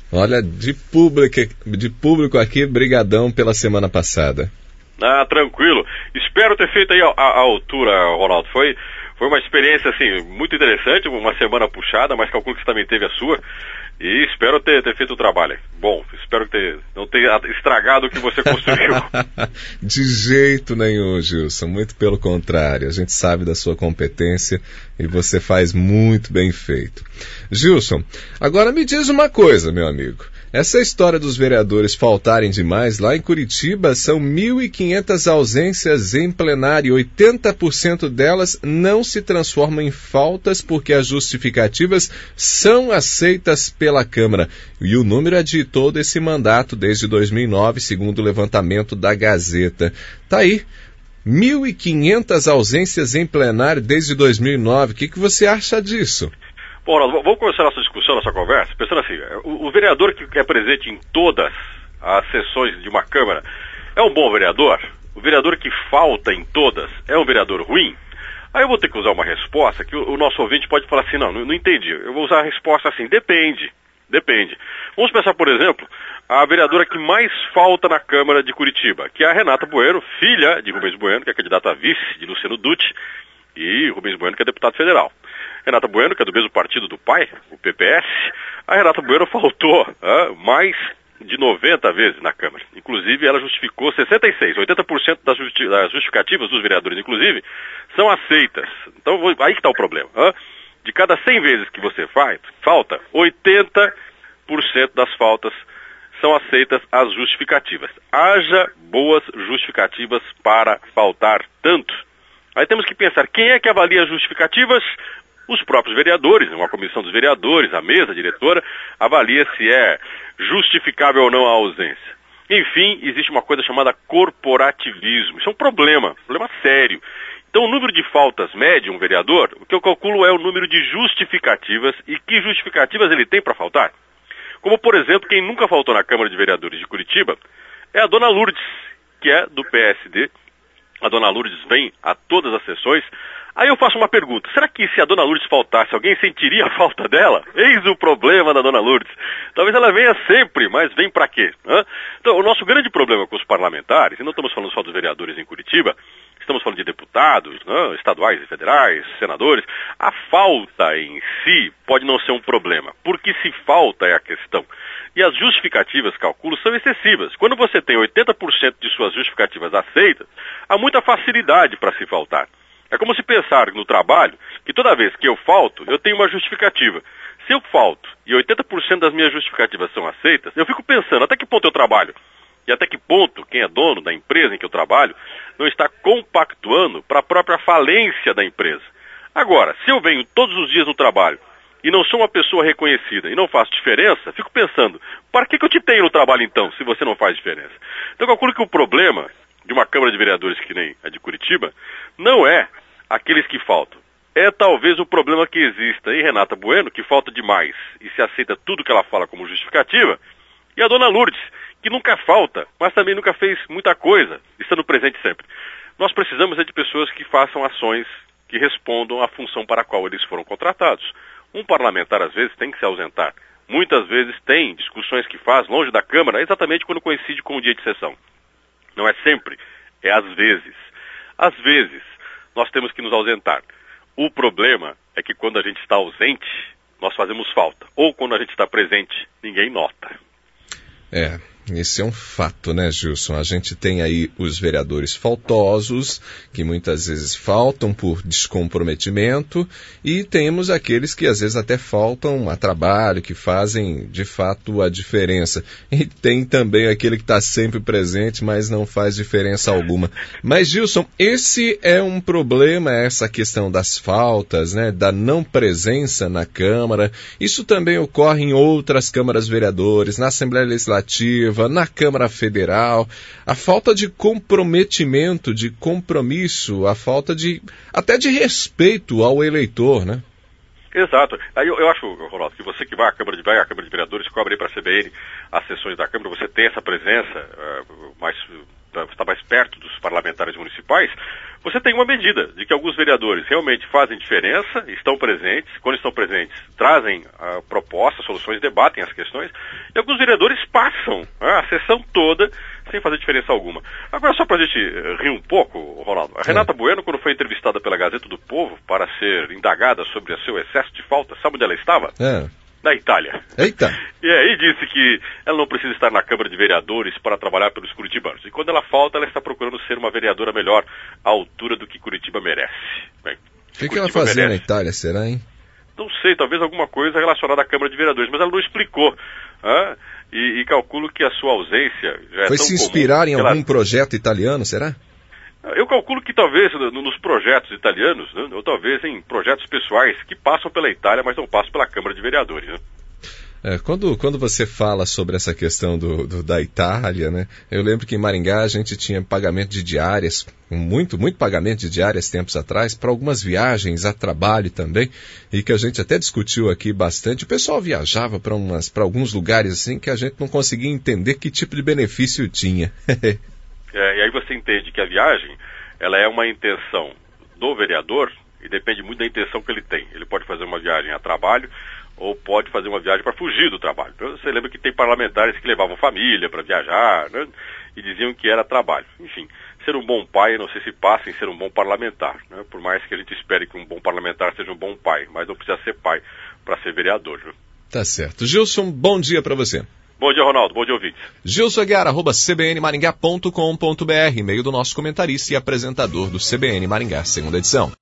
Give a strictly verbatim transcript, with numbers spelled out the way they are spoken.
Olha, de público, de público aqui, brigadão pela semana passada. Ah, tranquilo. Espero ter feito aí a, a, a altura, Ronaldo. Foi, foi uma experiência, assim, muito interessante, uma semana puxada, mas calculo que você também teve a sua. E espero ter, ter feito o trabalho. Bom, espero ter, não ter estragado o que você construiu. De jeito nenhum, Gilson. Muito pelo contrário. A gente sabe da sua competência e você faz muito bem feito. Gilson, agora me diz uma coisa, meu amigo. Essa história dos vereadores faltarem demais, lá em Curitiba, são mil e quinhentas ausências em plenário. oitenta por cento delas não se transformam em faltas porque as justificativas são aceitas pela Câmara. E o número é de todo esse mandato desde dois mil e nove, segundo o levantamento da Gazeta. Tá aí, mil e quinhentas ausências em plenário desde dois mil e nove. O que, que você acha disso? Bom, Ronaldo, vamos começar nossa discussão, nossa conversa, pensando assim, o, o vereador que é presente em todas as sessões de uma Câmara é um bom vereador? O vereador que falta em todas é um vereador ruim? Aí eu vou ter que usar uma resposta que o, o nosso ouvinte pode falar assim, não, não, não entendi, eu vou usar a resposta assim, depende, depende. Vamos pensar, por exemplo, a vereadora que mais falta na Câmara de Curitiba, que é a Renata Bueno, filha de Rubens Bueno, que é candidata a vice de Luciano Dutti, e Rubens Bueno, que é deputado federal. Renata Bueno, que é do mesmo partido do pai, o P P S, a Renata Bueno faltou ah, mais de noventa vezes na Câmara. Inclusive, ela justificou sessenta e seis, oitenta por cento das, justi- das justificativas dos vereadores, inclusive, são aceitas. Então, vou, aí que está o problema. Ah. De cada cem vezes que você faz, falta, oitenta por cento das faltas são aceitas as justificativas. Haja boas justificativas para faltar tanto. Aí temos que pensar, quem é que avalia as justificativas? Os próprios vereadores, uma comissão dos vereadores, a mesa diretora, avalia se é justificável ou não a ausência. Enfim, existe uma coisa chamada corporativismo. Isso é um problema, um problema sério. Então, o número de faltas médio, um vereador, o que eu calculo é o número de justificativas e que justificativas ele tem para faltar. Como, por exemplo, quem nunca faltou na Câmara de Vereadores de Curitiba é a dona Lourdes, que é do P S D. A dona Lourdes vem a todas as sessões. Aí eu faço uma pergunta, será que se a dona Lourdes faltasse, alguém sentiria a falta dela? Eis o problema da dona Lourdes. Talvez ela venha sempre, mas vem para quê? Hã? Então, o nosso grande problema com os parlamentares, e não estamos falando só dos vereadores em Curitiba, estamos falando de deputados, né, estaduais e federais, senadores, a falta em si pode não ser um problema, porque se falta é a questão. E as justificativas, calculo, são excessivas. Quando você tem oitenta por cento de suas justificativas aceitas, há muita facilidade para se faltar. É como se pensar no trabalho, que toda vez que eu falto, eu tenho uma justificativa. Se eu falto e oitenta por cento das minhas justificativas são aceitas, eu fico pensando até que ponto eu trabalho. E até que ponto quem é dono da empresa em que eu trabalho não está compactuando para a própria falência da empresa. Agora, se eu venho todos os dias no trabalho e não sou uma pessoa reconhecida e não faço diferença, fico pensando, para que, que eu te tenho no trabalho então, se você não faz diferença? Então eu calculo que o problema de uma Câmara de Vereadores que nem a de Curitiba não é aqueles que faltam. É talvez o problema que exista em Renata Bueno, que falta demais e se aceita tudo que ela fala como justificativa, e a dona Lourdes, que nunca falta, mas também nunca fez muita coisa, estando presente sempre. Nós precisamos é de pessoas que façam ações que respondam à função para a qual eles foram contratados. Um parlamentar, às vezes, tem que se ausentar. Muitas vezes tem discussões que faz longe da Câmara, exatamente quando coincide com o dia de sessão. Não é sempre, é às vezes. Às vezes, nós temos que nos ausentar. O problema é que quando a gente está ausente, nós fazemos falta. Ou quando a gente está presente, ninguém nota. É, esse é um fato, né, Gilson? A gente tem aí os vereadores faltosos, que muitas vezes faltam por descomprometimento, e temos aqueles que às vezes até faltam a trabalho, que fazem de fato a diferença. E tem também aquele que está sempre presente, mas não faz diferença alguma. Mas, Gilson, esse é um problema, essa questão das faltas, né, da não presença na Câmara. Isso também ocorre em outras câmaras vereadores, na Assembleia Legislativa, na Câmara Federal, a falta de comprometimento, de compromisso, a falta de, até de respeito ao eleitor, né? Exato. Aí eu, eu acho, Ronaldo, que você que vai à Câmara de, vai à Câmara de Vereadores, cobre aí para a C B N as sessões da Câmara, você tem essa presença uh, mais para estar mais perto dos parlamentares municipais, você tem uma medida de que alguns vereadores realmente fazem diferença, estão presentes, quando estão presentes, trazem uh, propostas, soluções, debatem as questões, e alguns vereadores passam uh, a sessão toda sem fazer diferença alguma. Agora, só para a gente rir um pouco, Ronaldo, a Renata é. Bueno, quando foi entrevistada pela Gazeta do Povo para ser indagada sobre o seu excesso de falta, sabe onde ela estava? É. Na Itália. Eita! E aí disse que ela não precisa estar na Câmara de Vereadores para trabalhar pelos curitibanos. E quando ela falta, ela está procurando ser uma vereadora melhor à altura do que Curitiba merece. Bem, o que, que ela fazia merece. na Itália, será, hein? Não sei, talvez alguma coisa relacionada à Câmara de Vereadores, mas ela não explicou. Ah, e, e calculo que a sua ausência já é Foi tão se inspirar comum em ela... algum projeto italiano, será? Eu calculo que talvez nos projetos italianos, né, ou talvez em projetos pessoais que passam pela Itália, mas não passam pela Câmara de Vereadores, né? É, quando, quando você fala sobre essa questão do, do, da Itália, né, eu lembro que em Maringá a gente tinha pagamento de diárias, muito, muito pagamento de diárias tempos atrás, para algumas viagens a trabalho também, e que a gente até discutiu aqui bastante. O pessoal viajava para alguns lugares assim que a gente não conseguia entender que tipo de benefício tinha. É, e aí você entende que a viagem, ela é uma intenção do vereador e depende muito da intenção que ele tem. Ele pode fazer uma viagem a trabalho ou pode fazer uma viagem para fugir do trabalho. Então, você lembra que tem parlamentares que levavam família para viajar, né, e diziam que era trabalho. Enfim, ser um bom pai não sei se passa em ser um bom parlamentar, né, por mais que a gente espere que um bom parlamentar seja um bom pai, mas não precisa ser pai para ser vereador. Né? Tá certo. Gilson, bom dia para você. Bom dia, Ronaldo. Bom dia, ouvintes. Gilson Aguiar, arroba c b n maringá ponto com ponto b r, e-mail do nosso comentarista e apresentador do C B N Maringá, segunda edição.